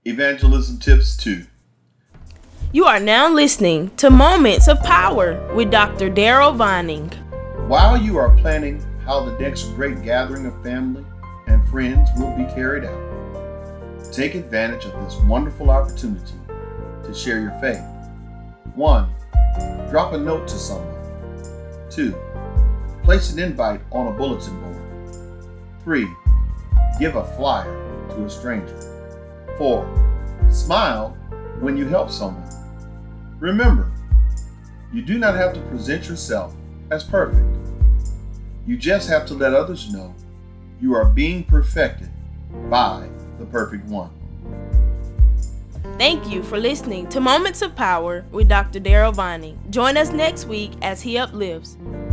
Evangelism Tips 2. You are now listening to Moments of Power with Dr. Daryl Vining. While you are planning how the next great gathering of family and friends will be carried out, take advantage of this wonderful opportunity to share your faith. 1. Drop a note to someone. 2. Place an invite on a bulletin board. 3. Give a flyer to a stranger. 4. Smile when you help someone. Remember, you do not have to present yourself as perfect. You just have to let others know you are being perfected by the perfect one. Thank you for listening to Moments of Power with Dr. Daryl Vining. Join us next week as he uplifts.